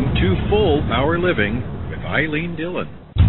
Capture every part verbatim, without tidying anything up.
Welcome to Full Power Living with Eileen Dillon.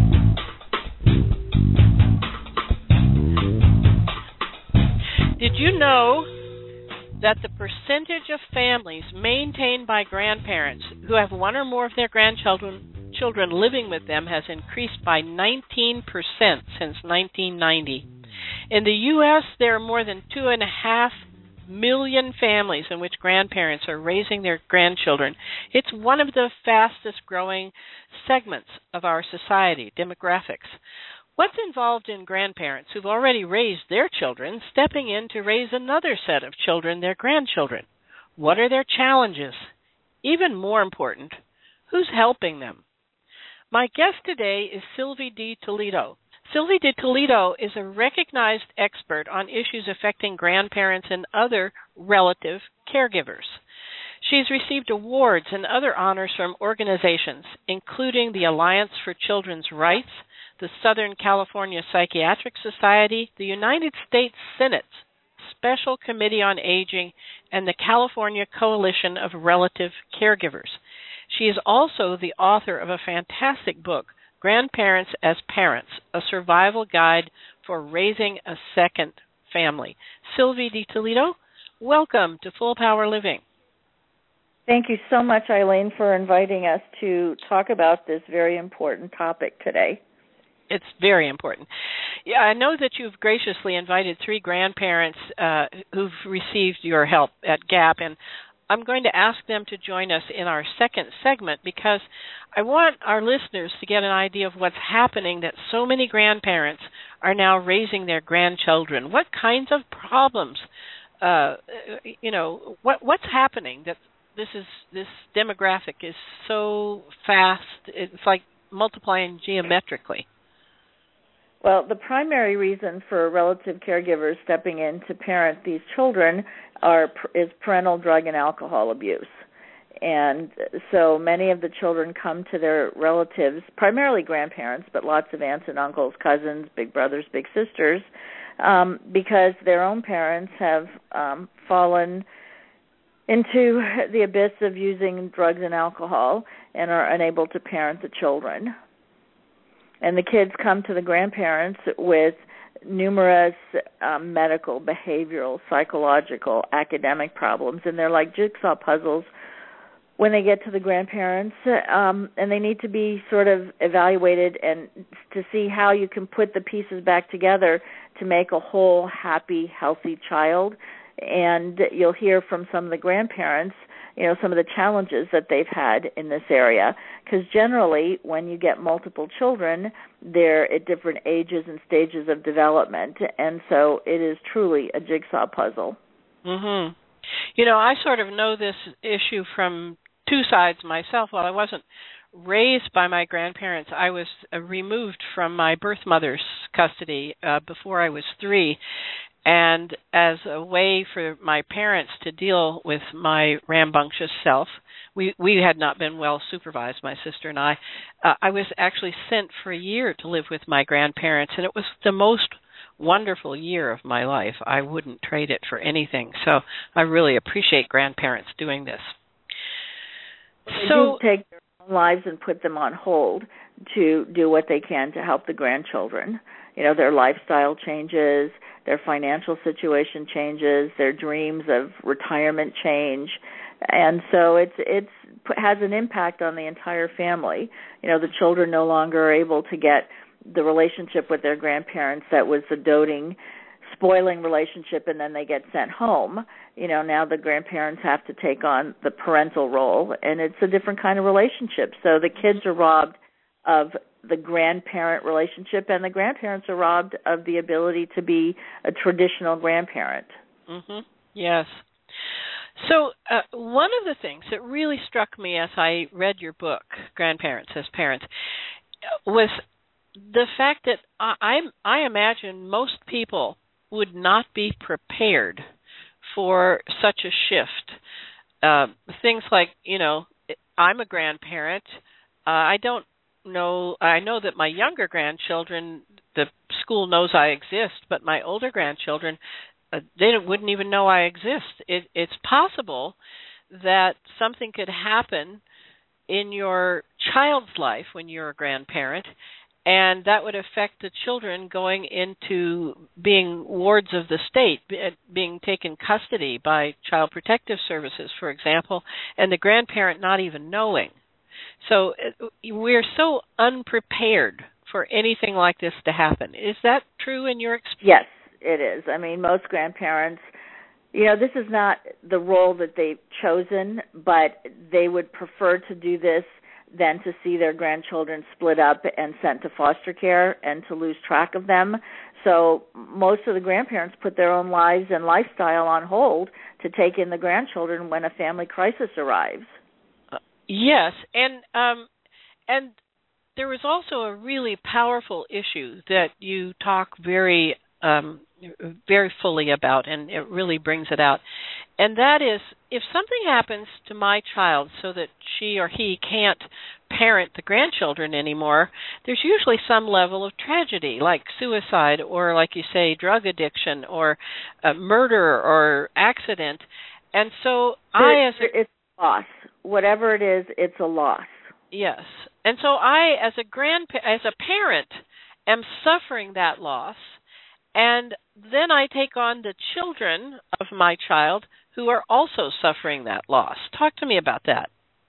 Did you know that the percentage of families maintained by grandparents who have one or more of their grandchildren children living with them has increased by nineteen percent since nineteen ninety? In the U S, there are more than two and a half million families in which grandparents are raising their grandchildren. It's one of the fastest growing segments of our society, demographics. What's involved in grandparents who've already raised their children stepping in to raise another set of children, their grandchildren? What are their challenges? Even more important, who's helping them? My guest today is Sylvie D. Toledo. Sylvie D. Toledo is a recognized expert on issues affecting grandparents and other relative caregivers. She's received awards and other honors from organizations, including the Alliance for Children's Rights, the Southern California Psychiatric Society, the United States Senate's Special Committee on Aging, and the California Coalition of Relative Caregivers. She is also the author of a fantastic book, Grandparents as Parents, a survival guide for raising a second family. Sylvie D. Toledo, welcome to Full Power Living. Thank you so much, Eileen, for inviting us to talk about this very important topic today. It's very important. Yeah, I know that you've graciously invited three grandparents uh, who've received your help at GAP, and I'm going to ask them to join us in our second segment because I want our listeners to get an idea of what's happening, that so many grandparents are now raising their grandchildren. What kinds of problems, uh, you know, what what's happening that this is this demographic is so fast, it's like multiplying geometrically? Well, the primary reason for relative caregivers stepping in to parent these children are is parental drug and alcohol abuse. And so many of the children come to their relatives, primarily grandparents, but lots of aunts and uncles, cousins, big brothers, big sisters, um, because their own parents have um, fallen into the abyss of using drugs and alcohol and are unable to parent the children. And the kids come to the grandparents with numerous um, medical, behavioral, psychological, academic problems, and they're like jigsaw puzzles when they get to the grandparents, um, and they need to be sort of evaluated and to see how you can put the pieces back together to make a whole, happy, healthy child. And you'll hear from some of the grandparents, you know, some of the challenges that they've had in this area. Because generally, when you get multiple children, they're at different ages and stages of development. And so it is truly a jigsaw puzzle. Mm-hmm. You know, I sort of know this issue from two sides myself. While I wasn't raised by my grandparents, I was uh, removed from my birth mother's custody uh, before I was three. And as a way for my parents to deal with my rambunctious self, we, we had not been well supervised, my sister and I. Uh, I was actually sent for a year to live with my grandparents, and it was the most wonderful year of my life. I wouldn't trade it for anything. So I really appreciate grandparents doing this. They so do take their own lives and put them on hold to do what they can to help the grandchildren. You know, their lifestyle changes, their financial situation changes, their dreams of retirement change, and so it's it's has an impact on the entire family. You know, the children no longer are able to get the relationship with their grandparents that was the doting, spoiling relationship, and then they get sent home. You know, now the grandparents have to take on the parental role, and it's a different kind of relationship. So the kids are robbed of the grandparent relationship, and the grandparents are robbed of the ability to be a traditional grandparent. Mm-hmm. Yes. So uh, one of the things that really struck me as I read your book, Grandparents as Parents, was the fact that I, I, I imagine most people would not be prepared for such a shift. Uh, things like, you know, I'm a grandparent. Uh, I don't know, I know that my younger grandchildren, the school knows I exist, but my older grandchildren, uh, they wouldn't even know I exist. It, it's possible that something could happen in your child's life when you're a grandparent, and that would affect the children going into being wards of the state, being taken custody by Child Protective Services, for example, and the grandparent not even knowing. So we're so unprepared for anything like this to happen. Is that true in your experience? Yes, it is. I mean, most grandparents, you know, this is not the role that they've chosen, but they would prefer to do this than to see their grandchildren split up and sent to foster care and to lose track of them. So most of the grandparents put their own lives and lifestyle on hold to take in the grandchildren when a family crisis arrives. Uh, yes, and um, and there was also a really powerful issue that you talk very um, very fully about, and it really brings it out. And that is, if something happens to my child so that she or he can't parent the grandchildren anymore, there's usually some level of tragedy, like suicide or, like you say, drug addiction or uh, murder or accident. And so I, as a... It's a loss. Whatever it is, it's a loss. Yes. And so I, as a grandpa- as a parent, am suffering that loss. And then I take on the children of my child who are also suffering that loss. Talk to me about that.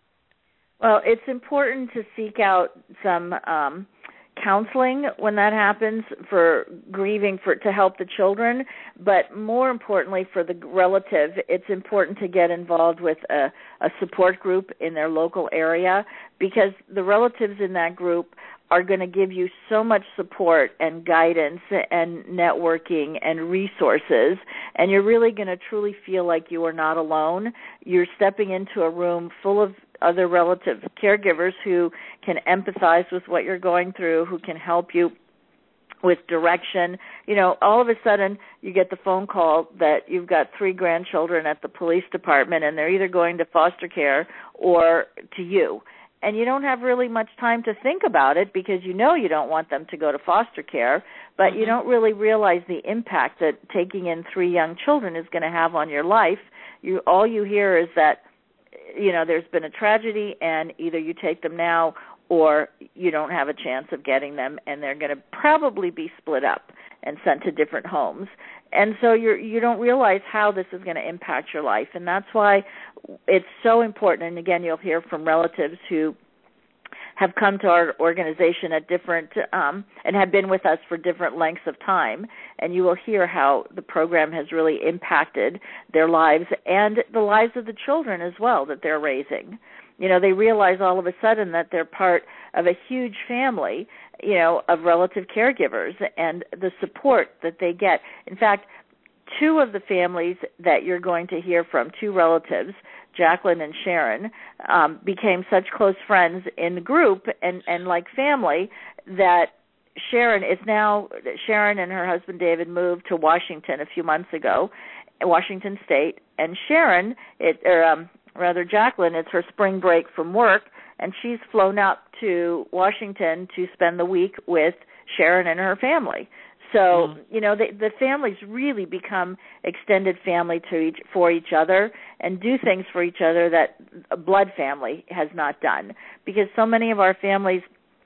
Well, it's important to seek out some um, counseling when that happens for grieving for to help the children, but more importantly for the relative, it's important to get involved with a, a support group in their local area, because the relatives in that group are going to give you so much support and guidance and networking and resources, and you're really going to truly feel like you are not alone. You're stepping into a room full of other relative caregivers who can empathize with what you're going through, who can help you with direction. You know, all of a sudden you get the phone call that you've got three grandchildren at the police department and they're either going to foster care or to you. And you don't have really much time to think about it because you know you don't want them to go to foster care, but mm-hmm. you don't really realize the impact that taking in three young children is going to have on your life. You all you hear is that, you know, there's been a tragedy and either you take them now or you don't have a chance of getting them, and they're going to probably be split up and sent to different homes. And so you're, you don't realize how this is going to impact your life, and that's why it's so important. And again, you'll hear from relatives who have come to our organization at different um, and have been with us for different lengths of time, and you will hear how the program has really impacted their lives and the lives of the children as well that they're raising. You know, they realize all of a sudden that they're part of a huge family, you know, of relative caregivers and the support that they get. In fact, two of the families that you're going to hear from, two relatives, Jacqueline and Sharon, um, became such close friends in the group and, and like family that Sharon is now, Sharon and her husband David moved to Washington a few months ago, Washington State, and Sharon, it, or um, rather Jacqueline, it's her spring break from work, and she's flown up to Washington to spend the week with Sharon and her family. So, mm. you know, the, the families really become extended family to each, for each other and do things for each other that a blood family has not done. Because so many of our families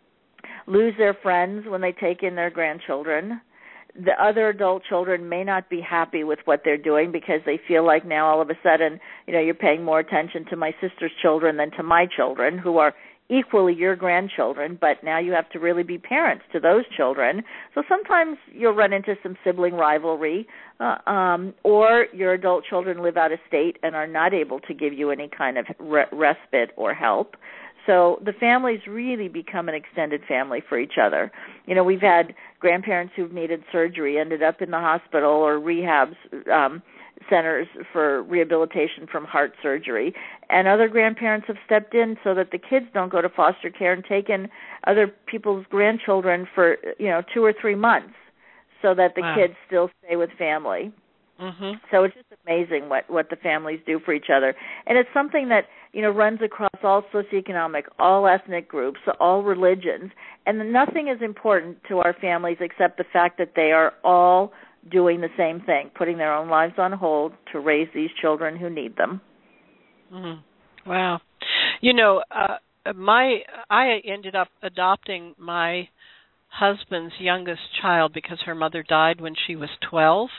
lose their friends when they take in their grandchildren. The other adult children may not be happy with what they're doing because they feel like now all of a sudden, you know, you're paying more attention to my sister's children than to my children, who are equally your grandchildren, but now you have to really be parents to those children. So sometimes you'll run into some sibling rivalry, uh, um, or your adult children live out of state and are not able to give you any kind of re- respite or help. So the families really become an extended family for each other. You know, we've had grandparents who've needed surgery, ended up in the hospital or rehabs um, centers for rehabilitation from heart surgery, and other grandparents have stepped in so that the kids don't go to foster care and taken other people's grandchildren for, you know, two or three months so that the wow. kids still stay with family. Mm-hmm. So it's just amazing what, what the families do for each other. And it's something that, you know, runs across all socioeconomic, all ethnic groups, all religions. And nothing is important to our families except the fact that they are all doing the same thing, putting their own lives on hold to raise these children who need them. Mm-hmm. Wow. You know, uh, my I ended up adopting my husband's youngest child because her mother died when she was twelve,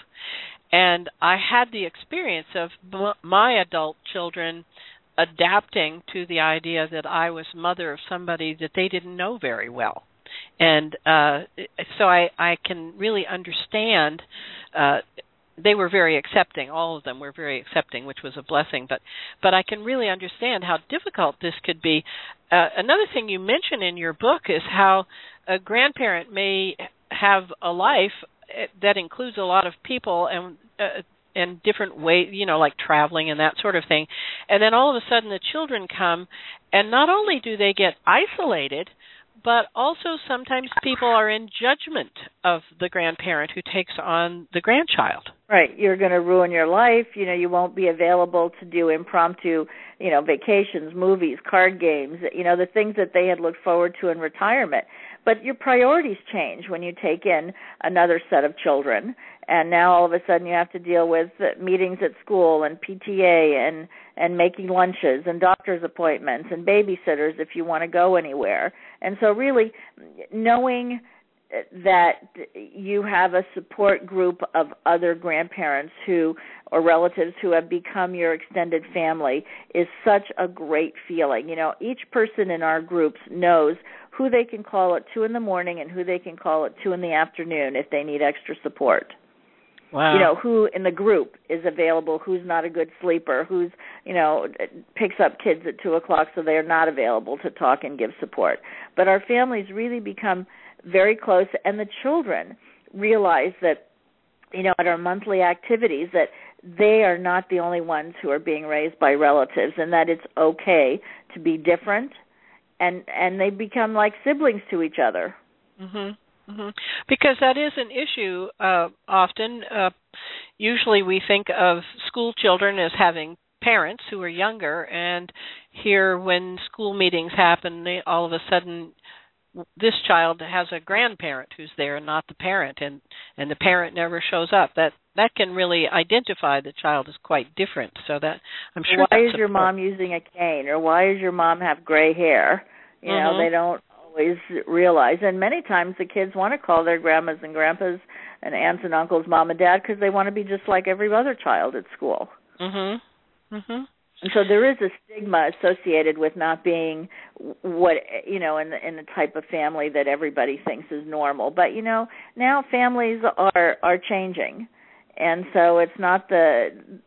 and I had the experience of m- my adult children adapting to the idea that I was mother of somebody that they didn't know very well. And uh, so I, I can really understand. Uh, they were very accepting. All of them were very accepting, which was a blessing. But, but I can really understand how difficult this could be. Uh, another thing you mention in your book is how a grandparent may have a life that includes a lot of people and uh, and different ways, you know, like traveling and that sort of thing. And then all of a sudden the children come, and not only do they get isolated, but also sometimes people are in judgment of the grandparent who takes on the grandchild. Right. You're going to ruin your life. You know, you won't be available to do impromptu, you know, vacations, movies, card games, you know, the things that they had looked forward to in retirement. But your priorities change when you take in another set of children. And now all of a sudden you have to deal with meetings at school and P T A and, and making lunches and doctor's appointments and babysitters if you want to go anywhere. And so really knowing that you have a support group of other grandparents who or relatives who have become your extended family is such a great feeling. You know, each person in our groups knows who they can call at two in the morning and who they can call at two in the afternoon if they need extra support. Wow. You know, who in the group is available, who's not a good sleeper, who's, you know, picks up kids at two o'clock so they're not available to talk and give support. But our families really become very close, and the children realize that, you know, at our monthly activities that they are not the only ones who are being raised by relatives, and that it's okay to be different, and and they become like siblings to each other. Mm-hmm. Mm-hmm. Because that is an issue uh, often. Uh, usually we think of school children as having parents who are younger, and here when school meetings happen, they, all of a sudden this child has a grandparent who's there and not the parent, and, and the parent never shows up. That that can really identify the child as quite different. So that I'm sure. Why is support. your mom using a cane, or why does your mom have gray hair? You mm-hmm. know, they don't always realize. And many times the kids want to call their grandmas and grandpas and aunts and uncles mom and dad because they want to be just like every other child at school. Mhm. Mhm. And so there is a stigma associated with not being what, you know, in the, in the type of family that everybody thinks is normal. But, you know, now families are are changing. And so it's not the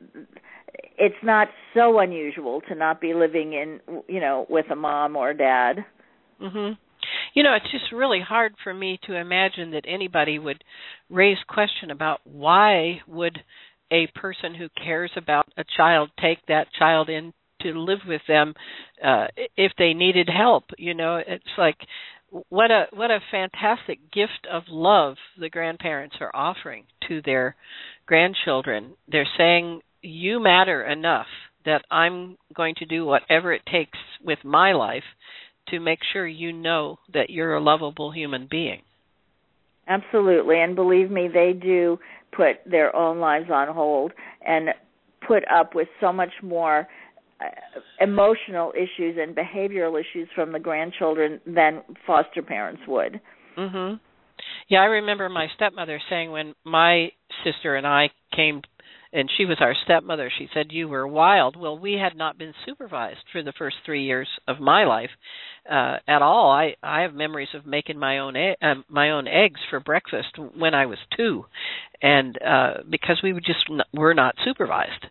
it's not so unusual to not be living in, you know, with a mom or a dad. Mhm. You know, it's just really hard for me to imagine that anybody would raise question about why would a person who cares about a child take that child in to live with them uh, if they needed help. You know, it's like what a what a fantastic gift of love the grandparents are offering to their grandchildren. They're saying, you matter enough that I'm going to do whatever it takes with my life to make sure you know that you're a lovable human being. Absolutely, and believe me, they do put their own lives on hold and put up with so much more uh, emotional issues and behavioral issues from the grandchildren than foster parents would. Mhm. Yeah, I remember my stepmother saying when my sister and I came, and she was our stepmother, she said, you were wild. Well, we had not been supervised for the first three years of my life uh, at all. I, I have memories of making my own e- uh, my own eggs for breakfast when I was two, and uh, because we were just n- were not supervised.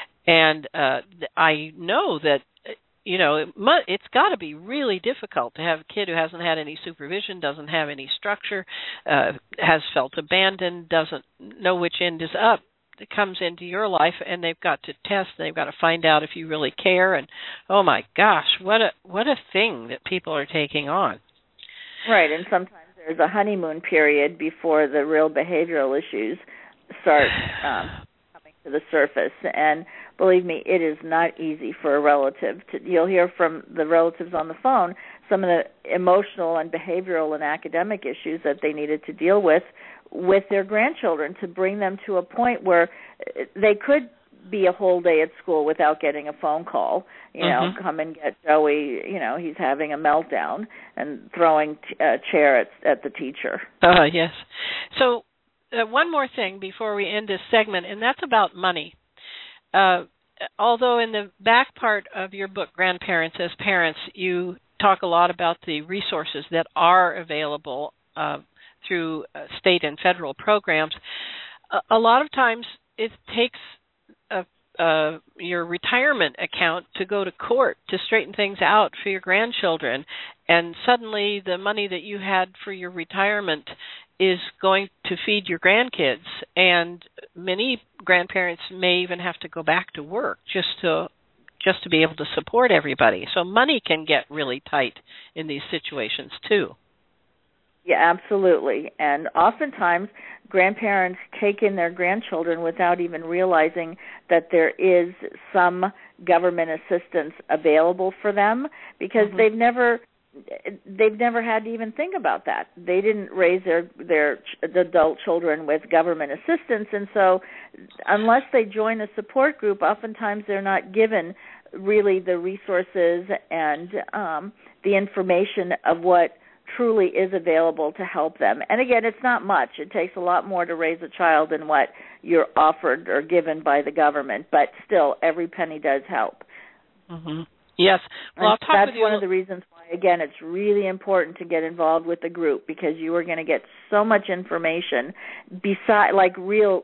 And uh, I know that, you know, it mu- it's got to be really difficult to have a kid who hasn't had any supervision, doesn't have any structure, uh, has felt abandoned, doesn't know which end is up. That comes into your life, and they've got to test. They've got to find out if you really care. And oh my gosh, what a what a thing that people are taking on. Right, and sometimes there's a honeymoon period before the real behavioral issues start um, coming to the surface. And believe me, it is not easy for a relative to. You'll hear from the relatives on the phone some of the emotional and behavioral and academic issues that they needed to deal with with their grandchildren to bring them to a point where they could be a whole day at school without getting a phone call. You know, mm-hmm. come and get Joey. You know, he's having a meltdown and throwing t- a chair at at the teacher. Uh, yes. So uh, one more thing before we end this segment, and that's about money. Uh, although in the back part of your book, Grandparents as Parents, you talk a lot about the resources that are available uh, through uh, state and federal programs. A, a lot of times it takes a, uh, your retirement account to go to court to straighten things out for your grandchildren, and suddenly the money that you had for your retirement is going to feed your grandkids, and many grandparents may even have to go back to work just to just to be able to support everybody. So money can get really tight in these situations too. Yeah, absolutely. And oftentimes grandparents take in their grandchildren without even realizing that there is some government assistance available for them, because mm-hmm. they've never they've never had to even think about that. They didn't raise their their adult children with government assistance, and so unless they join a support group, oftentimes they're not given really the resources and um, the information of what truly is available to help them. And again, it's not much. It takes a lot more to raise a child than what you're offered or given by the government, but still, every penny does help. Mm-hmm. Yes. Well, I'll talk that's with you one of the reasons why, again, it's really important to get involved with the group, because you are going to get so much information, beside, like real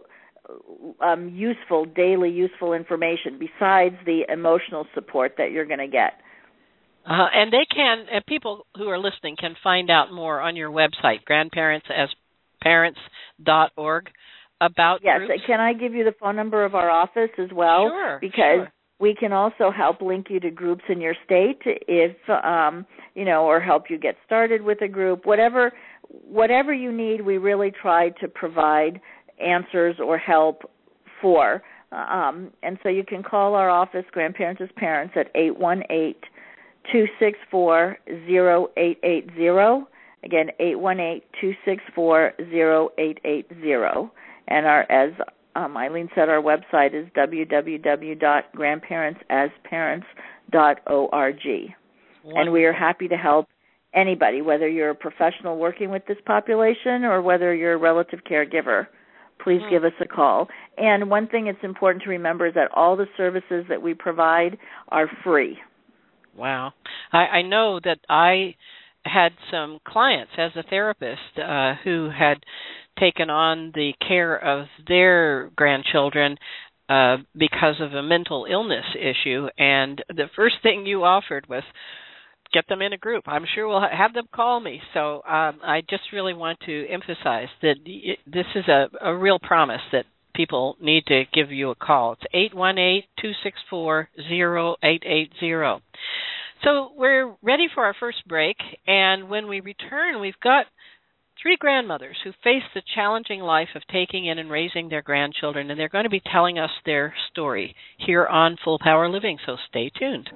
um, useful, daily useful information, besides the emotional support that you're going to get. Uh, and they can, and people who are listening can find out more on your website, grandparents as parents dot org, about yes, groups. Can I give you the phone number of our office as well? Sure, because sure. We can also help link you to groups in your state, if um, you know, or help you get started with a group. Whatever, whatever you need, we really try to provide answers or help for. Um, and so you can call our office, Grandparents as Parents, at eight one eight, two six four, zero eight eight zero. Again, eight one eight, two six four, zero eight eight zero. And our, as um, Eileen said, our website is w w w dot grandparents as parents dot org. And we are happy to help anybody, whether you're a professional working with this population or whether you're a relative caregiver. Please mm. give us a call. And one thing it's important to remember is that all the services that we provide are free. Wow. I, I know that I had some clients as a therapist uh, who had taken on the care of their grandchildren uh, because of a mental illness issue, and the first thing you offered was get them in a group. I'm sure we'll have them call me. So um, I just really want to emphasize that this is a, a real promise that people need to give you a call. It's eight one eight, two six four, zero eight eight zero. So we're ready for our first break, and when we return, we've got three grandmothers who face the challenging life of taking in and raising their grandchildren, and they're going to be telling us their story here on Full Power Living, so stay tuned.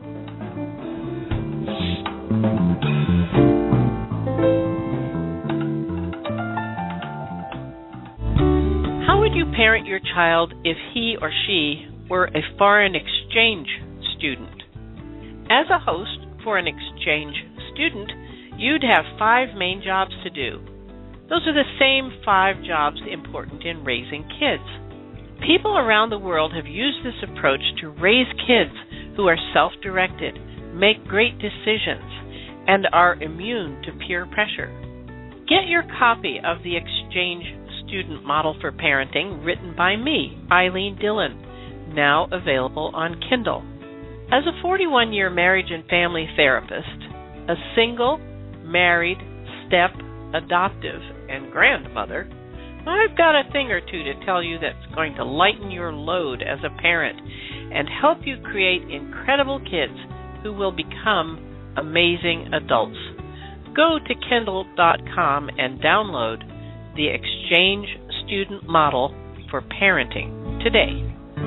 How would you parent your child if he or she were a foreign exchange student? As a host for an exchange student, you'd have five main jobs to do. Those are the same five jobs important in raising kids. People around the world have used this approach to raise kids who are self-directed, make great decisions, and are immune to peer pressure. Get your copy of the Exchange Student Model for Parenting, written by me, Eileen Dillon, now available on Kindle. As a forty-one-year marriage and family therapist, a single, married, step, adoptive, and grandmother, I've got a thing or two to tell you that's going to lighten your load as a parent and help you create incredible kids who will become amazing adults. Go to Kindle dot com and download the Exchange Student Model for Parenting today.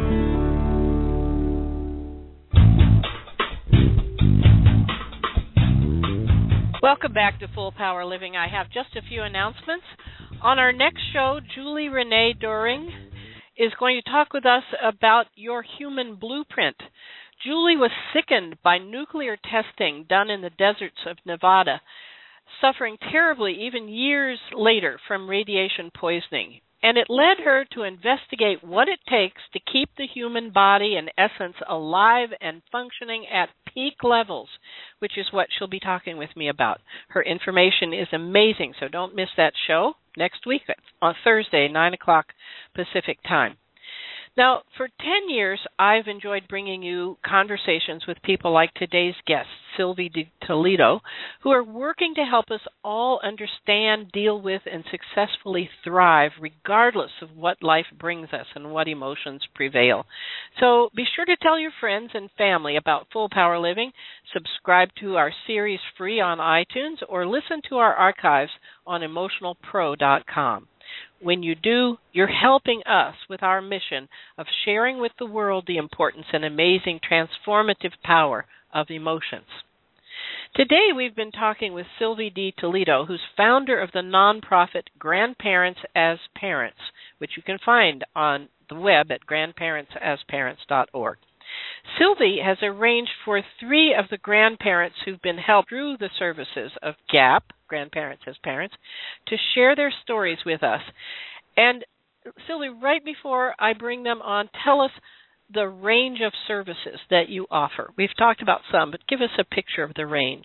Welcome back to Full Power Living. I have just a few announcements. On our next show, Julie Renee Doring is going to talk with us about your human blueprint. Julie was sickened by nuclear testing done in the deserts of Nevada, suffering terribly even years later from radiation poisoning. And it led her to investigate what it takes to keep the human body and essence alive and functioning at peak levels, which is what she'll be talking with me about. Her information is amazing, so don't miss that show next week on Thursday, nine o'clock Pacific time. Now, for ten years, I've enjoyed bringing you conversations with people like today's guest, Sylvie de Toledo, who are working to help us all understand, deal with, and successfully thrive regardless of what life brings us and what emotions prevail. So be sure to tell your friends and family about Full Power Living, subscribe to our series free on iTunes, or listen to our archives on emotional pro dot com. When you do, you're helping us with our mission of sharing with the world the importance and amazing transformative power of emotions. Today we've been talking with Sylvie de Toledo, who's founder of the nonprofit Grandparents as Parents, which you can find on the web at grandparents as parents dot org. Sylvie has arranged for three of the grandparents who've been helped through the services of GAP, Grandparents as Parents, to share their stories with us. And Sylvie, right before I bring them on, tell us the range of services that you offer. We've talked about some, but give us a picture of the range.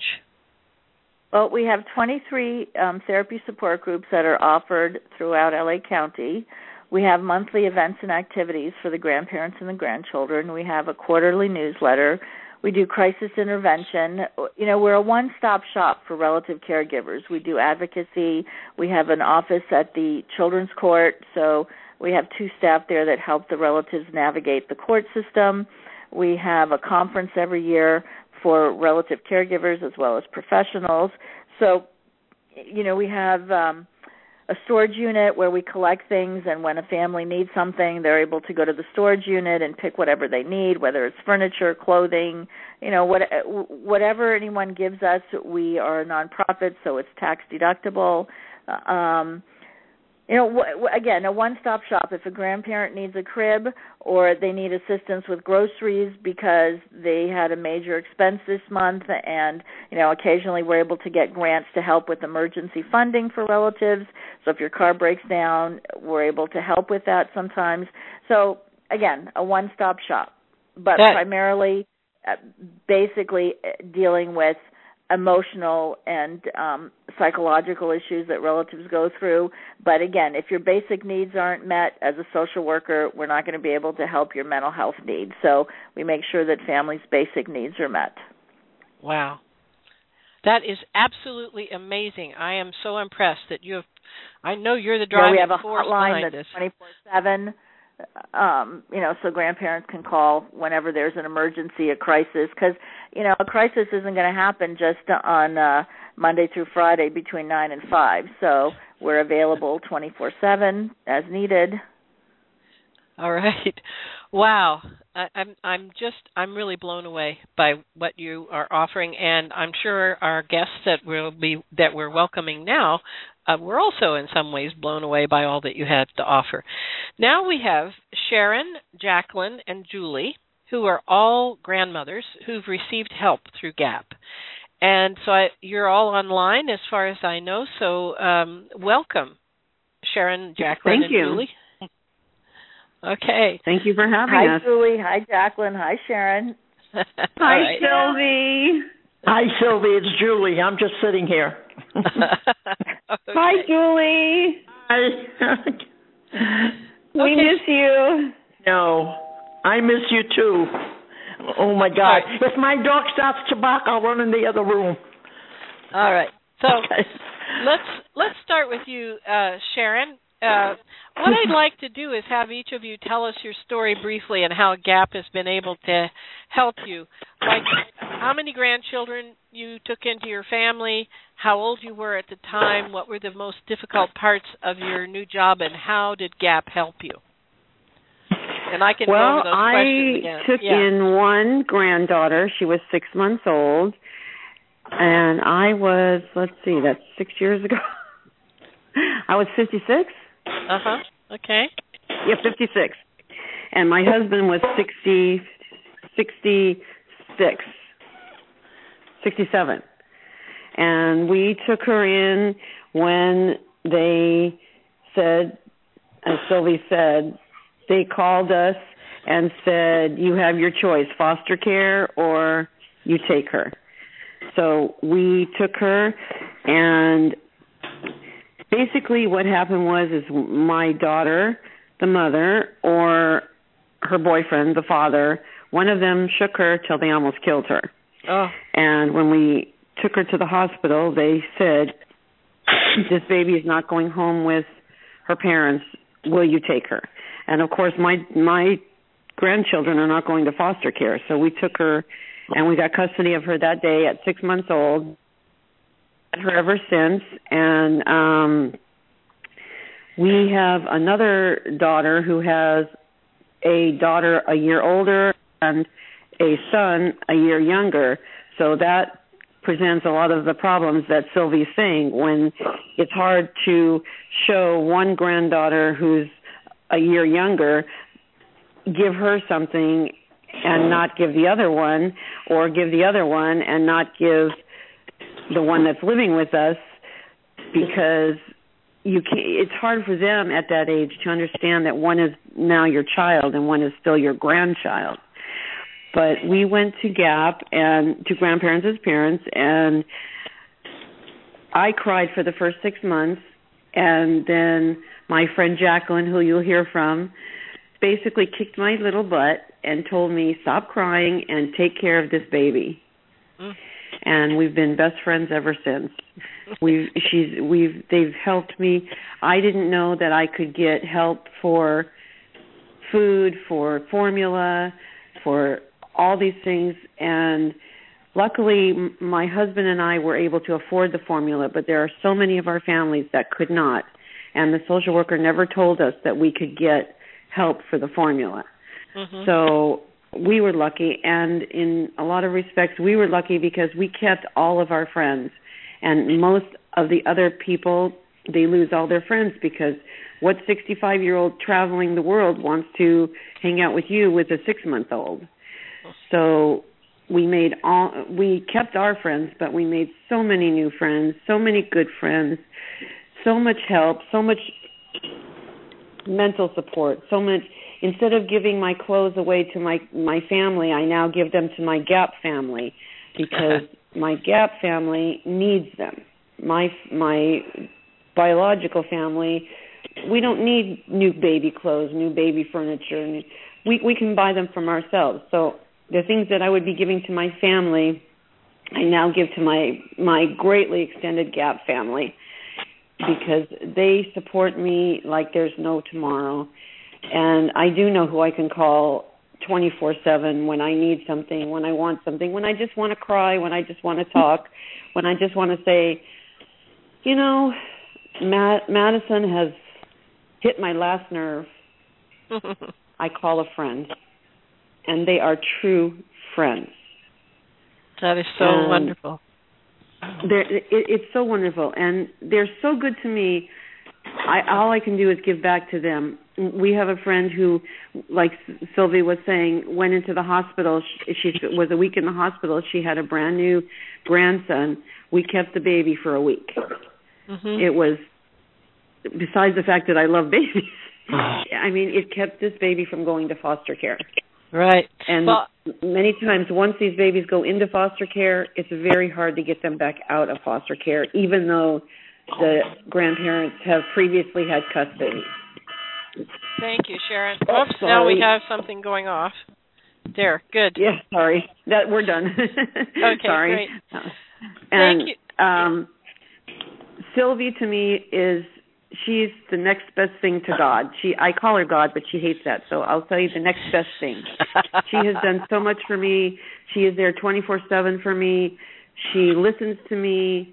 Well, we have twenty-three um, therapy support groups that are offered throughout L A County. We have monthly events and activities for the grandparents and the grandchildren. We have a quarterly newsletter. We do crisis intervention. You know, we're a one-stop shop for relative caregivers. We do advocacy. We have an office at the Children's Court, so we have two staff there that help the relatives navigate the court system. We have a conference every year for relative caregivers as well as professionals. So, you know, we have um, a storage unit where we collect things, and when a family needs something, they're able to go to the storage unit and pick whatever they need, whether it's furniture, clothing, you know, what, whatever anyone gives us. We are a nonprofit, so it's tax deductible. Um, you know, w- again, a one-stop shop. If a grandparent needs a crib or they need assistance with groceries because they had a major expense this month, and, you know, occasionally we're able to get grants to help with emergency funding for relatives. So if your car breaks down, we're able to help with that sometimes. So, again, a one-stop shop, but that- primarily uh, basically dealing with emotional and um, psychological issues that relatives go through. But again, if your basic needs aren't met as a social worker, we're not going to be able to help your mental health needs. So we make sure that families' basic needs are met. Wow. That is absolutely amazing. I am so impressed that you have, I know you're the driving yeah, we have a force hotline behind that's this. twenty-four seven. Um, you know, so grandparents can call whenever there's an emergency, a crisis, because, you know, a crisis isn't going to happen just on uh, Monday through Friday between nine and five. So we're available twenty-four seven as needed. All right. Wow. I, I'm I'm just I'm really blown away by what you are offering, and I'm sure our guests that will be that we're welcoming now uh, were also in some ways blown away by all that you had to offer. Now we have Sharon, Jacqueline, and Julie, who are all grandmothers who've received help through GAP. And so I, you're all online as far as I know, so um, welcome, Sharon, Jacqueline, Thank and you. Julie. Okay. Thank you for having Hi, us. Julie. Hi, Jacqueline. Hi, Sharon. Hi, right. Sylvie. Hi, Sylvie. It's Julie. I'm just sitting here. Okay. Hi, Julie. Hi. We Okay. miss you. No, I miss you too. Oh my God! Right. If my dog starts to bark, I'll run in the other room. All right. So Okay. let's let's start with you, uh, Sharon. Uh, what I'd like to do is have each of you tell us your story briefly and how GAP has been able to help you. Like how many grandchildren you took into your family, how old you were at the time, what were the most difficult parts of your new job, and how did GAP help you? And I can well, go over those I questions again. took yeah. in one granddaughter. She was six months old. And I was, let's see, that's six years ago. I was fifty-six. Uh-huh. Okay. Yeah, fifty-six. and my husband was sixty, sixty-six, sixty-seven. And we took her in when they said, as Sylvie said, they called us and said, you have your choice, foster care or you take her. So we took her, and basically what happened was is my daughter, the mother, or her boyfriend, the father, one of them shook her till they almost killed her. Oh. And when we took her to the hospital, they said, this baby is not going home with her parents. Will you take her? And, of course, my my grandchildren are not going to foster care. So we took her, and we got custody of her that day at six months old. Had her ever since. And um, we have another daughter who has a daughter a year older and a son a year younger. So that presents a lot of the problems that Sylvie's saying when it's hard to show one granddaughter who's a year younger, give her something and not give the other one, or give the other one and not give the one that's living with us, because you can, it's hard for them at that age to understand that one is now your child and one is still your grandchild. But we went to Gap and to Grandparents as Parents, and I cried for the first six months, and then my friend Jacqueline, who you'll hear from, basically kicked my little butt and told me, stop crying and take care of this baby. Mm. And we've been best friends ever since. We've she's we've they've helped me. I didn't know that I could get help for food, for formula, for all these things, and luckily my husband and I were able to afford the formula, but there are so many of our families that could not, and the social worker never told us that we could get help for the formula. Mm-hmm. So we were lucky, and in a lot of respects we were lucky because we kept all of our friends, and most of the other people, they lose all their friends, because what sixty-five-year-old traveling the world wants to hang out with you with a six-month-old? So we made all we kept our friends, but we made so many new friends, so many good friends, so much help, so much mental support, so much. Instead of giving my clothes away to my my family, I now give them to my Gap family, because my Gap family needs them. My my biological family, we don't need new baby clothes, new baby furniture. We we can buy them from ourselves. So the things that I would be giving to my family, I now give to my my greatly extended Gap family, because they support me like there's no tomorrow. And I do know who I can call twenty-four seven when I need something, when I want something, when I just want to cry, when I just want to talk, when I just want to say, you know, Matt, Madison has hit my last nerve. I call a friend. And they are true friends. That is so and wonderful. It, it's so wonderful, and they're so good to me. I, all I can do is give back to them. We have a friend who, like Sylvie was saying, went into the hospital. She, she was a week in the hospital. She had a brand new grandson. We kept the baby for a week. Mm-hmm. It was, besides the fact that I love babies, I mean, it kept this baby from going to foster care. Right. And well, many times once these babies go into foster care, it's very hard to get them back out of foster care, even though the grandparents have previously had custody. Thank you, Sharon. Oops, sorry. Now we have something going off. There, good. Yeah, sorry. That we're done. Okay, sorry. Great. And, Thank you. Um, Sylvie to me is, she's the next best thing to God. She, I call her God, but she hates that. So I'll tell you the next best thing. She has done so much for me. She is there twenty-four seven for me. She listens to me.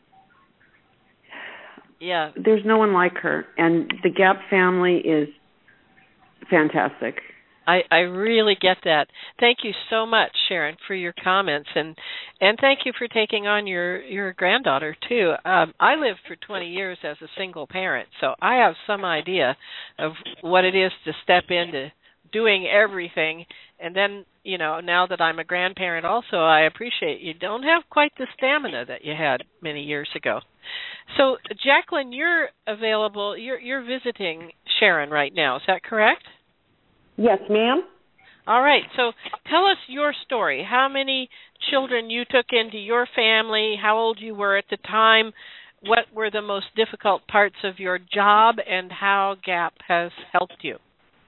Yeah. There's no one like her. And the Gap family is fantastic. I, I really get that. Thank you so much, Sharon, for your comments, and and thank you for taking on your, your granddaughter, too. Um, I lived for twenty years as a single parent, so I have some idea of what it is to step into doing everything. And then, you know, now that I'm a grandparent also, I appreciate you don't have quite the stamina that you had many years ago. So, Jacqueline, you're available, you're, you're visiting Sharon right now. Is that correct? Yes, ma'am. All right. So tell us your story. How many children you took into your family, how old you were at the time, what were the most difficult parts of your job, and how GAP has helped you?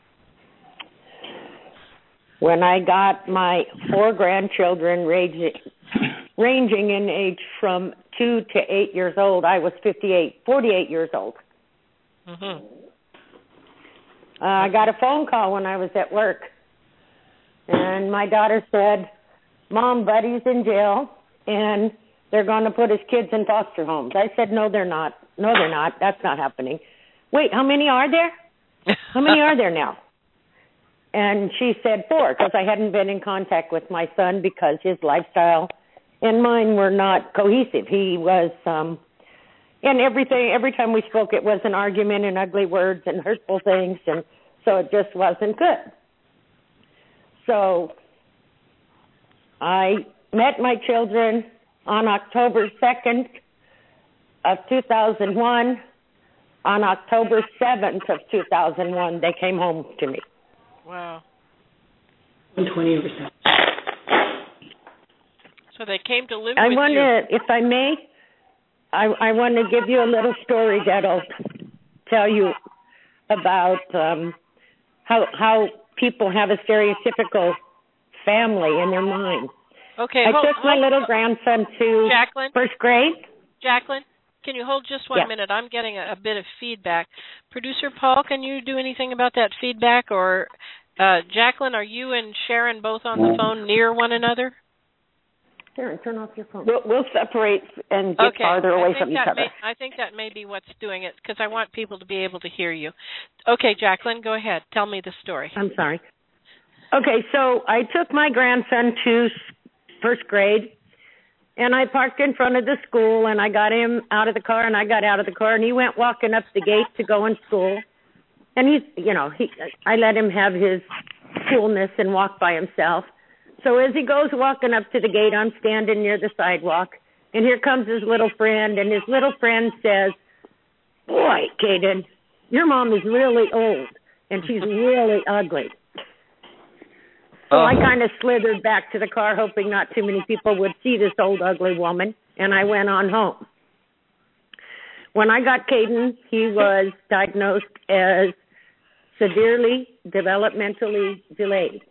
When I got my four grandchildren ranging, ranging in age from two to eight years old, I was fifty-eight, forty-eight years old. Mm-hmm. Uh, I got a phone call when I was at work, and my daughter said, Mom, Buddy's in jail, and they're going to put his kids in foster homes. I said, no, they're not. No, they're not. That's not happening. Wait, how many are there? How many are there now? And she said four, because I hadn't been in contact with my son because his lifestyle and mine were not cohesive. He was, um, and everything, every time we spoke, it was an argument and ugly words and hurtful things, and so it just wasn't good. So I met my children on October second of two thousand one. On October seventh of two thousand one, they came home to me. Wow. twenty percent. So they came to live I with want you. to, if I may, I, I want to give you a little story that'll tell you about um, how how people have a stereotypical family in their mind. Okay, I hold, took my hold, little grandson to Jacqueline? first grade. Jacqueline, can you hold just one Yeah. minute? I'm getting a, a bit of feedback. Producer Paul, can you do anything about that feedback? Or uh, Jacqueline, are you and Sharon both on the phone near one another? Sharon, turn off your phone. We'll, we'll separate and get Okay. farther away I think from each that other. May, I think that may be what's doing it, because I want people to be able to hear you. Okay, Jacqueline, go ahead. Tell me the story. I'm sorry. Okay, so I took my grandson to first grade, and I parked in front of the school, and I got him out of the car, and I got out of the car, and he went walking up the gate to go in school. And he's, you know, he, I let him have his coolness and walk by himself. So as he goes walking up to the gate, I'm standing near the sidewalk, and here comes his little friend, and his little friend says, boy, Caden, your mom is really old, and she's really ugly. So I kind of slithered back to the car, hoping not too many people would see this old, ugly woman, and I went on home. When I got Caden, he was diagnosed as severely developmentally delayed.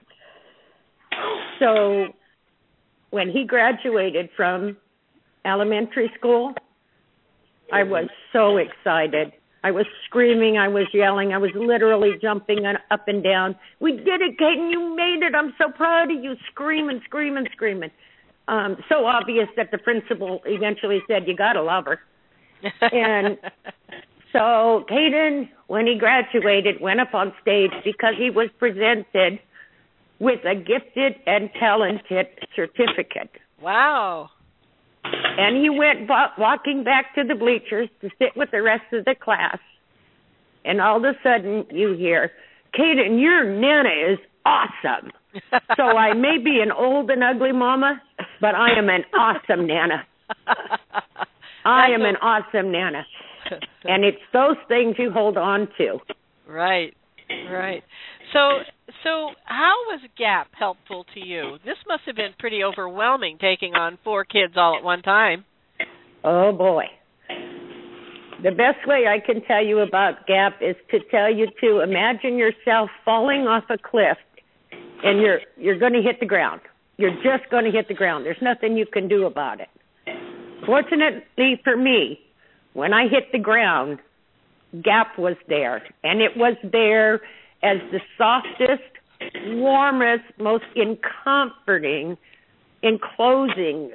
So when he graduated from elementary school, I was so excited. I was screaming, I was yelling, I was literally jumping up and down. We did it, Caden, you made it. I'm so proud of you, screaming, screaming, screaming. Um, so obvious that the principal eventually said, you got to love her. And so Caden, when he graduated, went up on stage because he was presented with a gifted and talented certificate. Wow. And he went wa- walking back to the bleachers to sit with the rest of the class. And all of a sudden you hear, Caden, your Nana is awesome. So I may be an old and ugly mama, but I am an awesome Nana. I am an awesome Nana. And it's those things you hold on to. Right, right. So, so how was GAP helpful to you? This must have been pretty overwhelming, taking on four kids all at one time. Oh, boy. The best way I can tell you about GAP is to tell you to imagine yourself falling off a cliff, and you're you're going to hit the ground. You're just going to hit the ground. There's nothing you can do about it. Fortunately for me, when I hit the ground, GAP was there, and it was there as the softest, warmest, most comforting, enclosing,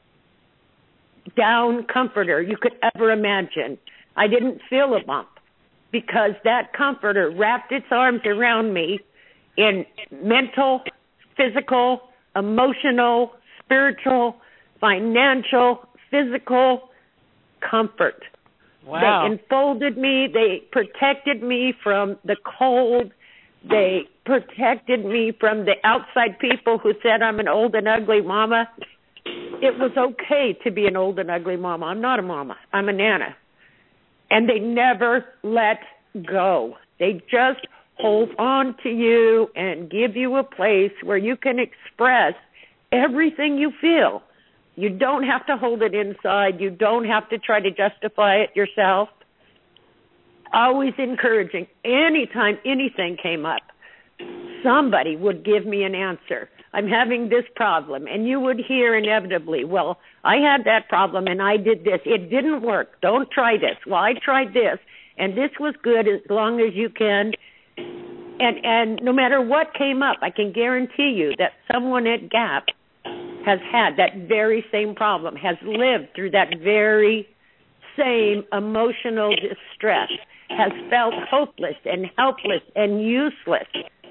down comforter you could ever imagine. I didn't feel a bump because that comforter wrapped its arms around me in mental, physical, emotional, spiritual, financial, physical comfort. Wow. They enfolded me. They protected me from the cold. They protected me from the outside people who said I'm an old and ugly mama. It was okay to be an old and ugly mama. I'm not a mama. I'm a nana. And they never let go. They just hold on to you and give you a place where you can express everything you feel. You don't have to hold it inside. You don't have to try to justify it yourself. Always encouraging. Anytime anything came up, somebody would give me an answer. I'm having this problem. And you would hear inevitably, well, I had that problem and I did this. It didn't work. Don't try this. Well, I tried this. And this was good as long as you can. And and no matter what came up, I can guarantee you that someone at GAP has had that very same problem, has lived through that very same emotional distress, has felt hopeless and helpless and useless.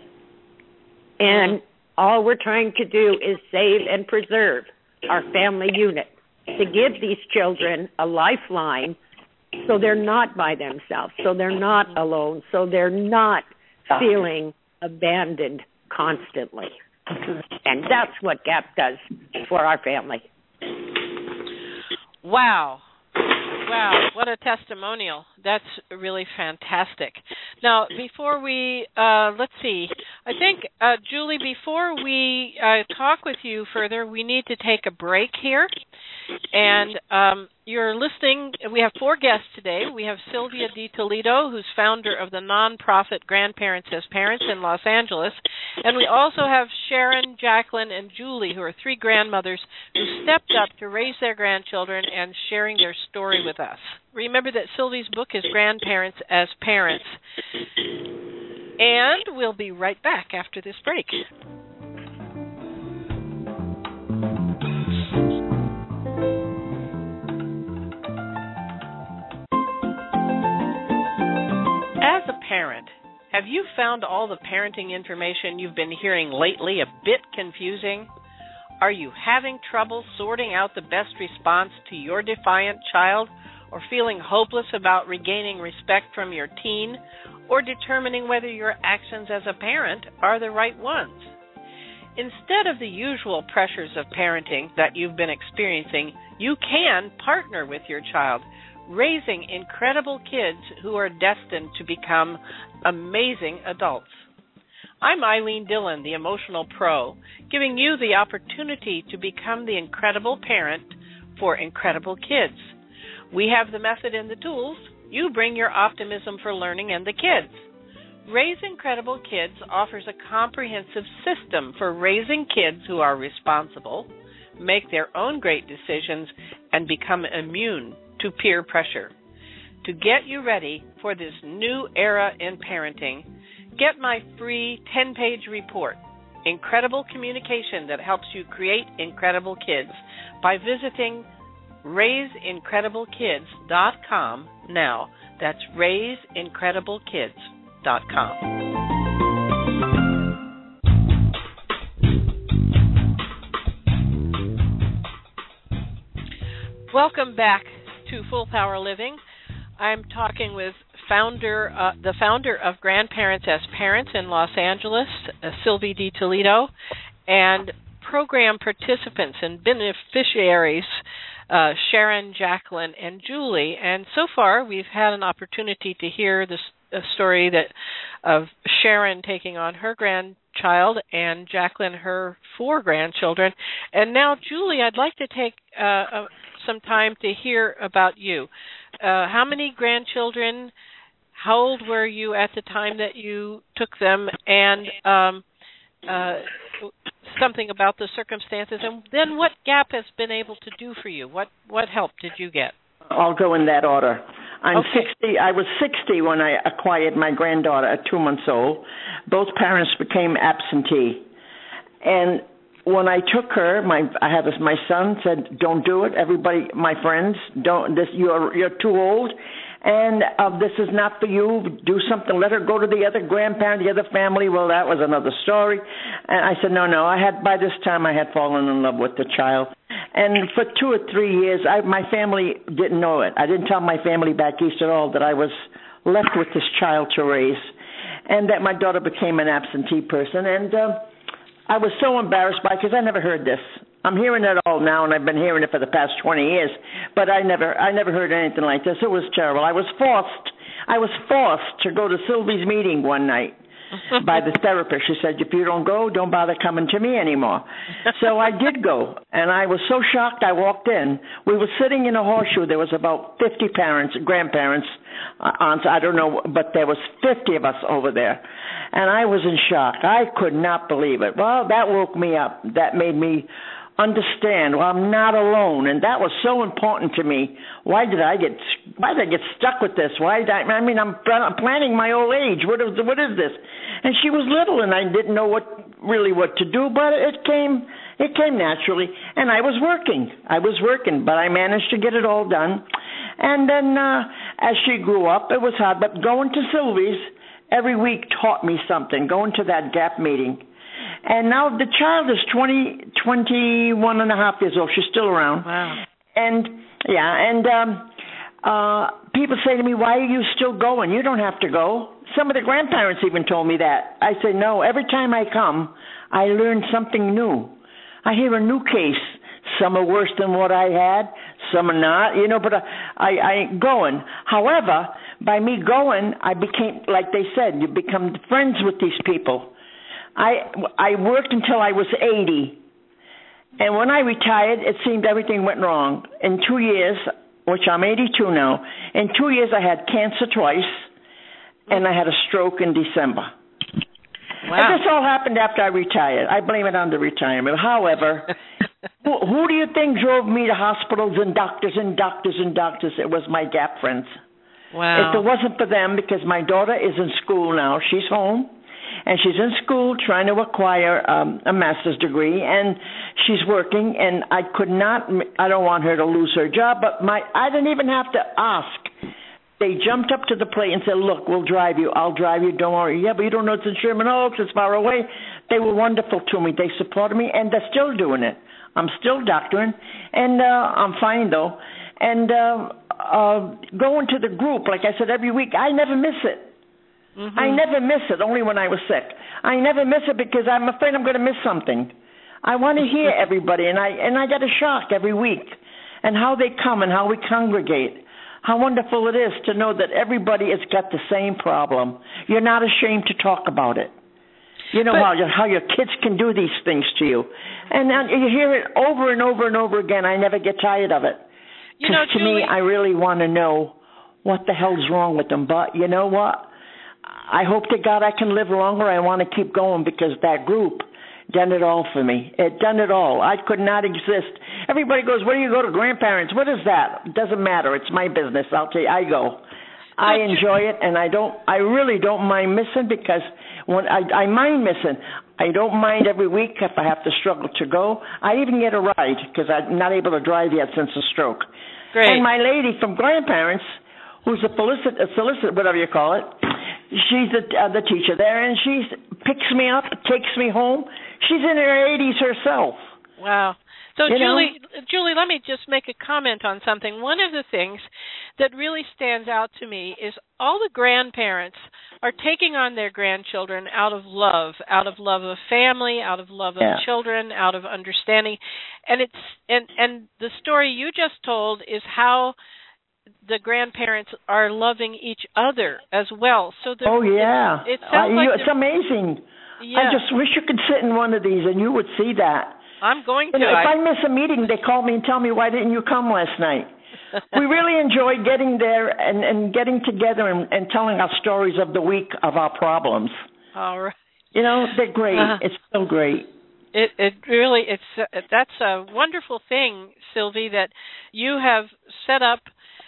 And all we're trying to do is save and preserve our family unit, to give these children a lifeline so they're not by themselves, so they're not alone, so they're not feeling abandoned constantly. And that's what GAP does for our family. Wow. Wow, what a testimonial. That's really fantastic. Now, before we, uh, let's see, I think, uh, Julie, before we uh, talk with you further, we need to take a break here. And um, you're listening, we have four guests today. We have Sylvia DiToledo, who's founder of the nonprofit Grandparents as Parents in Los Angeles. And we also have Sharon, Jacqueline, and Julie, who are three grandmothers who stepped up to raise their grandchildren and sharing their story with us. Remember that Sylvie's book is Grandparents as Parents. And we'll be right back after this break. As a parent, have you found all the parenting information you've been hearing lately a bit confusing? Are you having trouble sorting out the best response to your defiant child, or feeling hopeless about regaining respect from your teen, or determining whether your actions as a parent are the right ones? Instead of the usual pressures of parenting that you've been experiencing, you can partner with your child, raising incredible kids who are destined to become amazing adults. I'm Eileen Dillon, the Emotional Pro, giving you the opportunity to become the incredible parent for incredible kids. We have the method and the tools. You bring your optimism for learning and the kids. Raise Incredible Kids offers a comprehensive system for raising kids who are responsible, make their own great decisions, and become immune to peer pressure. To get you ready for this new era in parenting, get my free ten-page report, Incredible Communication that helps you create incredible kids, by visiting raise incredible kids dot com now. That's raise incredible kids dot com. Welcome back to Full Power Living. I'm talking with founder, uh, the founder of Grandparents as Parents in Los Angeles, uh, Sylvie DiToledo, and program participants and beneficiaries, uh, Sharon, Jacqueline, and Julie. And so far, we've had an opportunity to hear this a story that of Sharon taking on her grandchild and Jacqueline her four grandchildren. And now, Julie, I'd like to take uh, uh, some time to hear about you. Uh, how many grandchildren? How old were you at the time that you took them? And um, uh, something about the circumstances. And then what GAP has been able to do for you? What what help did you get? I'll go in that order. I'm okay. sixty. I was sixty when I acquired my granddaughter at two months old. Both parents became absentee, and when I took her, my I had this, my son said, "Don't do it." Everybody, my friends, don't. This you're you're too old, and uh, this is not for you. Do something. Let her go to the other grandparent, the other family. Well, that was another story. And I said, "No, no." I had by this time I had fallen in love with the child. And for two or three years, I, my family didn't know it. I didn't tell my family back east at all that I was left with this child to raise. and that my daughter became an absentee person. And uh, I was so embarrassed by it because I never heard this. I'm hearing it all now, and I've been hearing it for the past twenty years. But I never, I never heard anything like this. It was terrible. I was forced, I was forced to go to Sylvie's meeting one night by the therapist. She said, if you don't go, don't bother coming to me anymore. So I did go, and I was so shocked. I walked in. We were sitting in a horseshoe. There was about fifty parents, grandparents, uh, aunts, I don't know, but there was fifty of us over there. And I was in shock. I could not believe it. Well, that woke me up. That made me understand, well, I'm not alone, and that was so important to me. Why did I get why did I get stuck with this? Why did I, I mean, I'm, I'm planning my old age. What is what is this? And she was little, and I didn't know what really what to do, but it came it came naturally, and I was working. I was working, but I managed to get it all done. And then uh, as she grew up, it was hard, but going to Sylvie's every week taught me something, going to that GAP meeting. And now the child is twenty, twenty-one and a half years old. She's still around. Wow. And, yeah, and um, uh, people say to me, why are you still going? You don't have to go. Some of the grandparents even told me that. I say, no, every time I come, I learn something new. I hear a new case. Some are worse than what I had. Some are not, you know, but I, I, I going. However, by me going, I became, like they said, you become friends with these people. I, I worked until I was eighty, and when I retired, it seemed everything went wrong. In two years, which I'm eighty-two now, in two years I had cancer twice, and I had a stroke in December. Wow. And this all happened after I retired. I blame it on the retirement. However, who, who do you think drove me to hospitals and doctors and doctors and doctors? It was my GAP friends. Wow. If it wasn't for them, because my daughter is in school now, she's home. And she's in school trying to acquire um, a master's degree, and she's working, and I could not, I don't want her to lose her job, but my, I didn't even have to ask. They jumped up to the plate and said, look, we'll drive you. I'll drive you. Don't worry. Yeah, but you don't know it's in Sherman Oaks. It's far away. They were wonderful to me. They supported me, and they're still doing it. I'm still doctoring, and uh, I'm fine, though. And uh, uh, going to the group, like I said, every week, I never miss it. Mm-hmm. I never miss it, only when I was sick. I never miss it because I'm afraid I'm going to miss something. I want to hear everybody, and I and I get a shock every week, and how they come and how we congregate. How wonderful it is to know that everybody has got the same problem. You're not ashamed to talk about it. You know but, how, your, how your kids can do these things to you. And, and you hear it over and over and over again. I never get tired of it. Because to Julie, me, I really want to know what the hell's wrong with them. But you know what? I hope to God I can live longer. I want to keep going because that group done it all for me. It done it all. I could not exist. Everybody goes, where do you go to grandparents? What is that? It doesn't matter. It's my business. I'll tell you, I go. I enjoy it, and I don't. I really don't mind missing because when I, I mind missing. I don't mind every week if I have to struggle to go. I even get a ride because I'm not able to drive yet since the stroke. Great. And my lady from grandparents, who's a solicit, a solicit, whatever you call it, she's the, uh, the teacher there, and she picks me up, takes me home. She's in her eighties herself. Wow. So, you Julie, know? Julie, let me just make a comment on something. One of the things that really stands out to me is all the grandparents are taking on their grandchildren out of love, out of love of family, out of love of yeah. children, out of understanding. And it's and and the story you just told is how the grandparents are loving each other as well. So the, oh yeah, it, it sounds uh, like you, it's amazing. Yeah. I just wish you could sit in one of these and you would see that. I'm going you to. know, if I, I miss a meeting, they call me and tell me, why didn't you come last night? We really enjoy getting there and, and getting together and, and telling our stories of the week of our problems. All right. You know, they're great. Uh, it's so great. It it really it's uh, that's a wonderful thing, Sylvie, that you have set up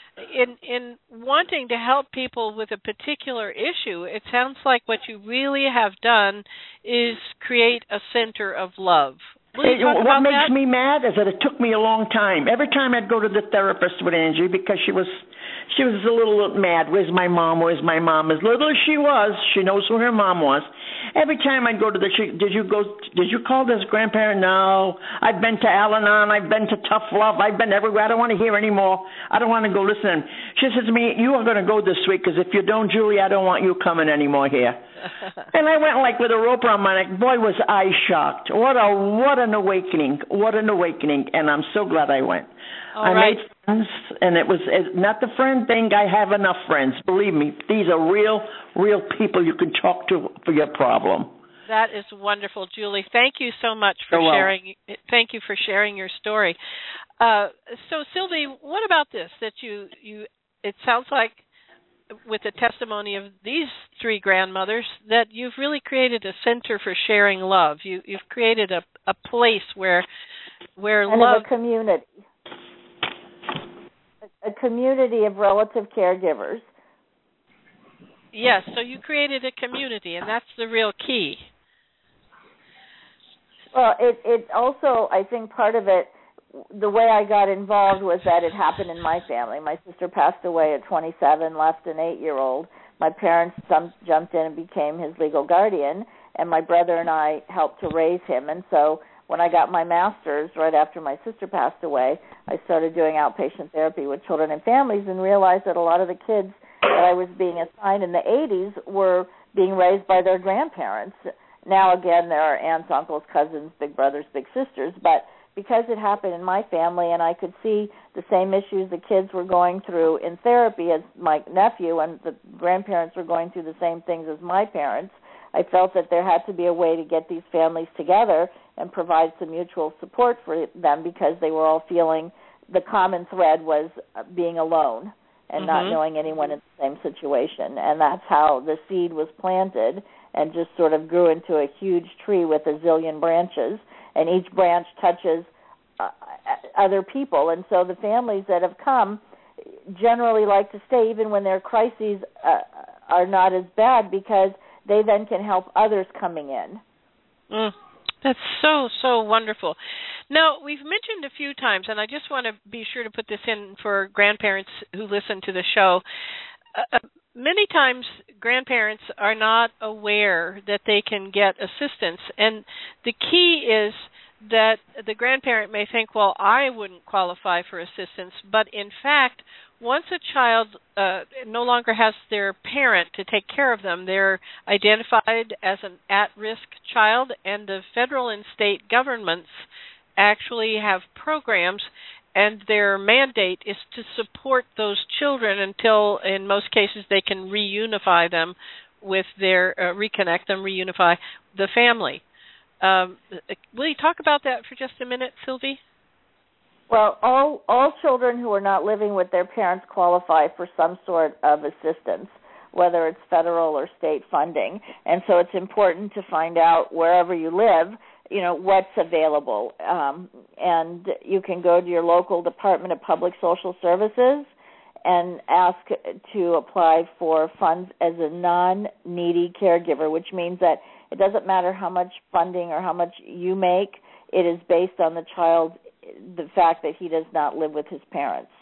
in in wanting to help people with a particular issue. It sounds like what you really have done is create a center of love. It, what makes that? me mad is that it took me a long time. Every time I'd go to the therapist with Angie, because she was she was a little mad. Where's my mom? Where's my mom? As little as she was, she knows who her mom was. Every time I go to the, she, did you go? Did you call this grandparent? No. I've been to Al-Anon. I've been to Tough Love. I've been everywhere. I don't want to hear anymore. I don't want to go listen. She says to me, "You are going to go this week because if you don't, Julie, I don't want you coming anymore here." And I went like with a rope around my neck. Boy, was I shocked. What a what an awakening. What an awakening. And I'm so glad I went. All I right. made friends, and it was it's not the friend thing. I have enough friends. Believe me, these are real, real people you can talk to for your problem. That is wonderful, Julie. Thank you so much for You're sharing. Thank you for sharing your story. Uh, so, Sylvie, what about this? That you, you, it sounds like, with the testimony of these three grandmothers, that you've really created a center for sharing love. You, you've created a, a place where, where and love. a community, a, a community of relative caregivers. Yes, so you created a community, and that's the real key. Well, it it also, I think part of it, the way I got involved was that it happened in my family. My sister passed away at twenty-seven, left an eight-year-old. My parents jumped, jumped in and became his legal guardian, and my brother and I helped to raise him. And so when I got my master's right after my sister passed away, I started doing outpatient therapy with children and families and realized that a lot of the kids that I was being assigned in the eighties were being raised by their grandparents. Now, again, there are aunts, uncles, cousins, big brothers, big sisters, but because it happened in my family and I could see the same issues the kids were going through in therapy as my nephew, and the grandparents were going through the same things as my parents, I felt that there had to be a way to get these families together and provide some mutual support for them, because they were all feeling the common thread was being alone and mm-hmm. not knowing anyone in the same situation. And that's how the seed was planted and just sort of grew into a huge tree with a zillion branches, and each branch touches uh, other people. And so the families that have come generally like to stay even when their crises uh, are not as bad, because they then can help others coming in. Mm, that's so, so wonderful. Now, we've mentioned a few times, and I just want to be sure to put this in for grandparents who listen to the show. Uh, many times grandparents are not aware that they can get assistance, and the key is that the grandparent may think, well, I wouldn't qualify for assistance, but in fact, once a child uh, no longer has their parent to take care of them, they're identified as an at-risk child, and the federal and state governments actually have programs, and their mandate is to support those children until, in most cases, they can reunify them with their, uh, reconnect them, reunify the family. Um, will you talk about that for just a minute, Sylvie? Well, all all children who are not living with their parents qualify for some sort of assistance, whether it's federal or state funding. And so it's important to find out wherever you live, you know, what's available. Um, and you can go to your local Department of Public Social Services and ask to apply for funds as a non-needy caregiver, which means that it doesn't matter how much funding or how much you make. It is based on the child, the fact that he does not live with his parents.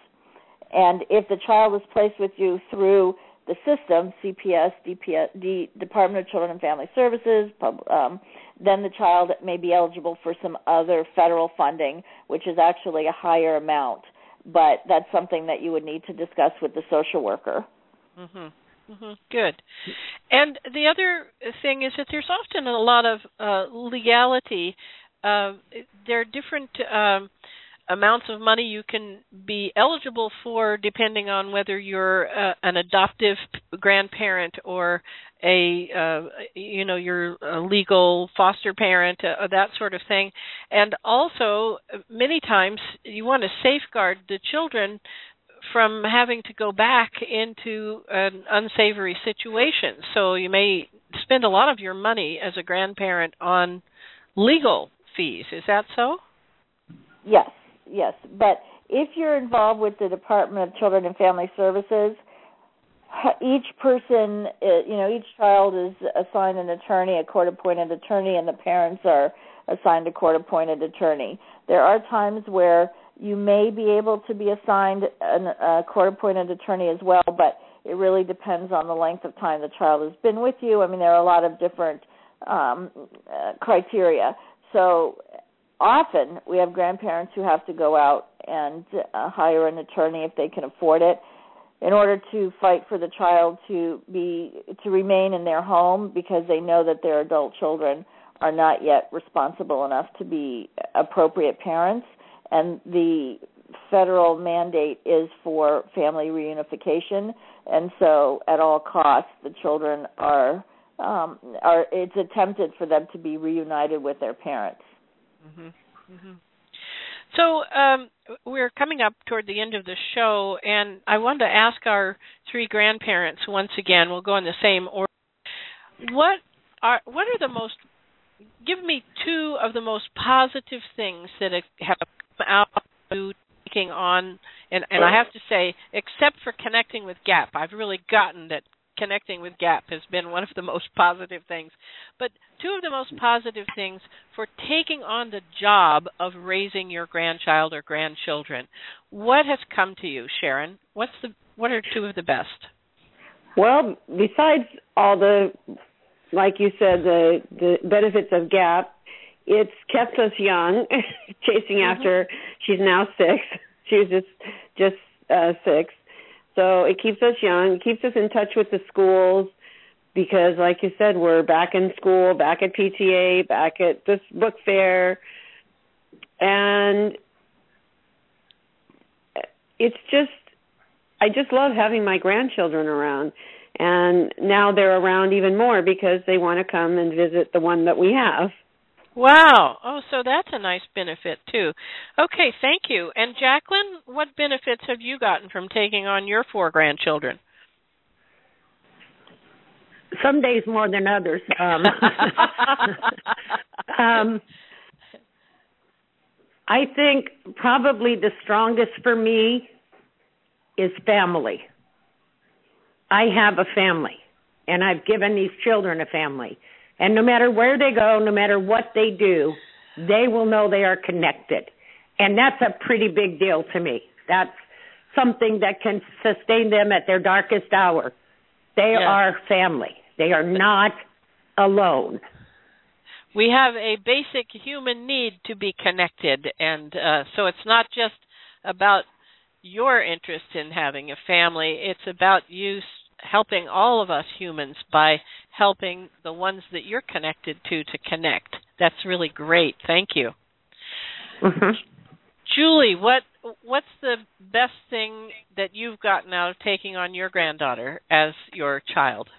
And if the child is placed with you through the system, C P S, D P S, the Department of Children and Family Services, pub, um, then the child may be eligible for some other federal funding, which is actually a higher amount. But that's something that you would need to discuss with the social worker. Mm-hmm. Mm-hmm. Good. And the other thing is that there's often a lot of uh, legality. Uh, there are different um, amounts of money you can be eligible for depending on whether you're uh, an adoptive grandparent or a, uh, you know, you're a legal foster parent, uh, that sort of thing. And also, many times, you want to safeguard the children from having to go back into an unsavory situation. So you may spend a lot of your money as a grandparent on legal fees. Is that so? Yes, yes. But if you're involved with the Department of Children and Family Services, each person, you know, each child is assigned an attorney, a court-appointed attorney, and the parents are assigned a court-appointed attorney. There are times where you may be able to be assigned an, a court-appointed attorney as well, but it really depends on the length of time the child has been with you. I mean, there are a lot of different um, uh, criteria. So often we have grandparents who have to go out and uh, hire an attorney if they can afford it in order to fight for the child to be to remain in their home because they know that their adult children are not yet responsible enough to be appropriate parents. And the federal mandate is for family reunification, and so at all costs the children are um, are it's attempted for them to be reunited with their parents. Mm-hmm. Mm-hmm. So um, we're coming up toward the end of the show, and I wanted to ask our three grandparents once again. We'll go in the same order. What are what are the most? Give me two of the most positive things that have come out of you taking on, and, and I have to say, except for connecting with GAP, I've really gotten that connecting with GAP has been one of the most positive things. But two of the most positive things for taking on the job of raising your grandchild or grandchildren. What has come to you, Sharon? What's the what are two of the best? Well, besides all the, like you said, the, the benefits of GAP, it's kept us young, chasing mm-hmm. after. She's now six. She was just just uh, six. So it keeps us young. It keeps us in touch with the schools because, like you said, we're back in school, back at P T A, back at this book fair. And it's just, I just love having my grandchildren around. And now they're around even more because they want to come and visit the one that we have. Wow. Oh, so that's a nice benefit, too. Okay, thank you. And Jacqueline, what benefits have you gotten from taking on your four grandchildren? Some days more than others. Um, um, I think probably the strongest for me is family. I have a family, and I've given these children a family. And no matter where they go, no matter what they do, they will know they are connected. And that's a pretty big deal to me. That's something that can sustain them at their darkest hour. They yeah. are family. They are not alone. We have a basic human need to be connected. And uh, so it's not just about your interest in having a family. It's about you helping all of us humans by helping the ones that you're connected to to connect. That's really great. Thank you. Mm-hmm. Julie, what what's the best thing that you've gotten out of taking on your granddaughter as your child?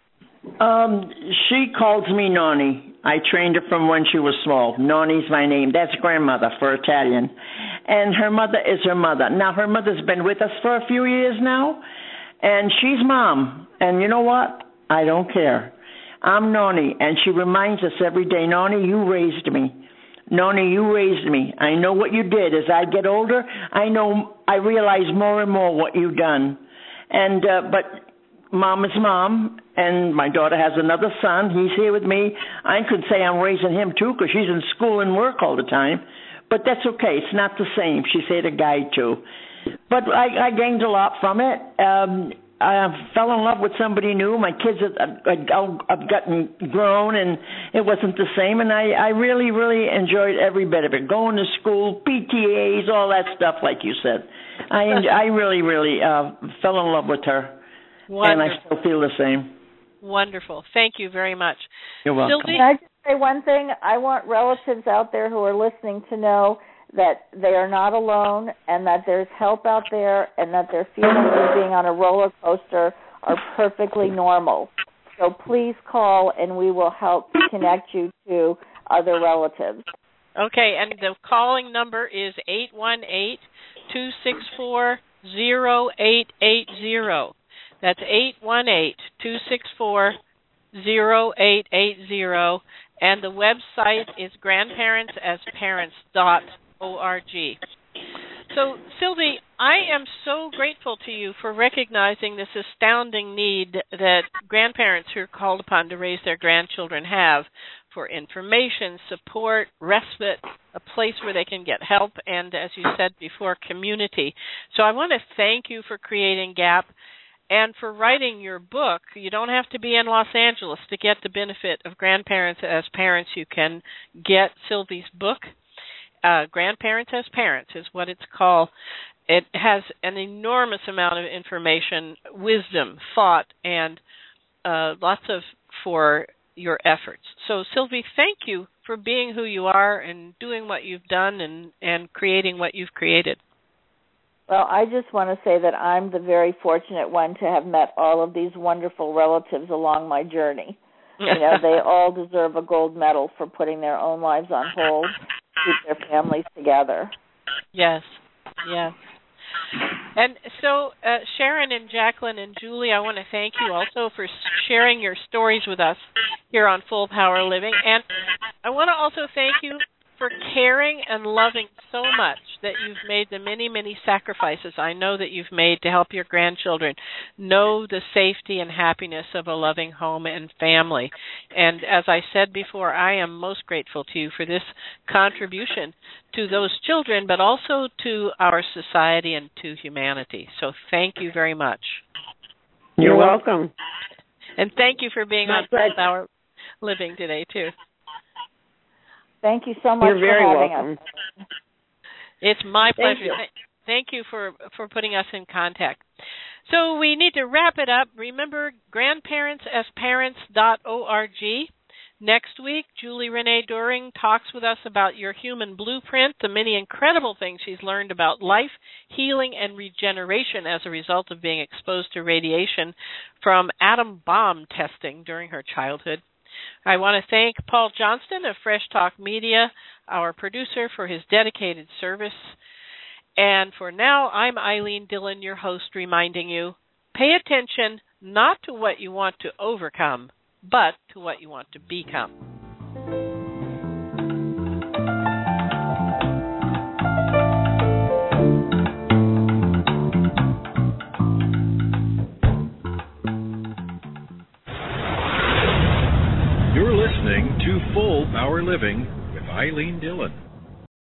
Um, she calls me Nonni. I trained her from when she was small. Nonni's my name. That's grandmother for Italian. And her mother is her mother. Now, her mother's been with us for a few years now, and she's mom. And you know what? I don't care. I'm Nonni, and she reminds us every day, Nonni, you raised me. Nonni, you raised me. I know what you did. As I get older, I know, I realize more and more what you've done. And, uh, but mom is mom, and my daughter has another son. He's here with me. I could say I'm raising him, too, because she's in school and work all the time. But that's okay. It's not the same. She's here to guide, too. But I, I gained a lot from it. Um, I fell in love with somebody new. My kids have, have gotten grown, and it wasn't the same. And I, I really, really enjoyed every bit of it. Going to school, P T As, all that stuff, like you said. I, I really, really uh, fell in love with her. Wonderful. And I still feel the same. Wonderful. Thank you very much. You're welcome. Sylvie? Can I just say one thing? I want relatives out there who are listening to know that they are not alone and that there's help out there and that their feelings of being on a roller coaster are perfectly normal. So please call and we will help connect you to other relatives. Okay, and the calling number is eight one eight, two six four, zero eight eight zero. That's eight one eight, two six four, zero eight eight zero. And the website is grandparents as parents dot org. So, Sylvie, I am so grateful to you for recognizing this astounding need that grandparents who are called upon to raise their grandchildren have for information, support, respite, a place where they can get help, and, as you said before, community. So I want to thank you for creating GAP. and for writing your book. You don't have to be in Los Angeles to get the benefit of Grandparents as Parents. You can get Sylvie's book. Uh, Grandparents as Parents is what it's called. It has an enormous amount of information, wisdom, thought, and uh, lots of for your efforts. So, Sylvie, thank you for being who you are and doing what you've done and, and creating what you've created. Well, I just want to say that I'm the very fortunate one to have met all of these wonderful relatives along my journey. You know, they all deserve a gold medal for putting their own lives on hold to keep their families together. Yes, yes. And so, uh, Sharon and Jacqueline and Julie, I want to thank you also for sharing your stories with us here on Full Power Living. And I want to also thank you for caring and loving so much that you've made the many, many sacrifices I know that you've made to help your grandchildren know the safety and happiness of a loving home and family. And as I said before, I am most grateful to you for this contribution to those children, but also to our society and to humanity. So thank you very much. You're welcome. And thank you for being My on Full Power Living today, too. Thank you so much You're very for having welcome. us. It's my pleasure. Thank you. Thank you for, for putting us in contact. So we need to wrap it up. Remember, grandparents as parents dot org. Next week, Julie Renee Doering talks with us about your human blueprint, the many incredible things she's learned about life, healing, and regeneration as a result of being exposed to radiation from atom bomb testing during her childhood. I want to thank Paul Johnston of Fresh Talk Media, our producer, for his dedicated service. And for now, I'm Eileen Dillon, your host, reminding you, pay attention not to what you want to overcome, but to what you want to become. You're listening to Full Power Living with Eileen Dillon.